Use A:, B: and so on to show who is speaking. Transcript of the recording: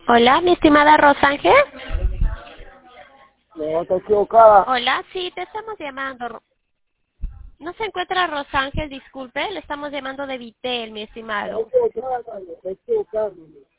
A: Hola, mi estimada Rosángel.
B: No, está equivocada.
A: Hola, sí, te estamos llamando. No se encuentra Rosángel, disculpe, le estamos llamando de Vitel, mi
B: Está
A: estimado.
B: equivocada, Mario, está equivocada.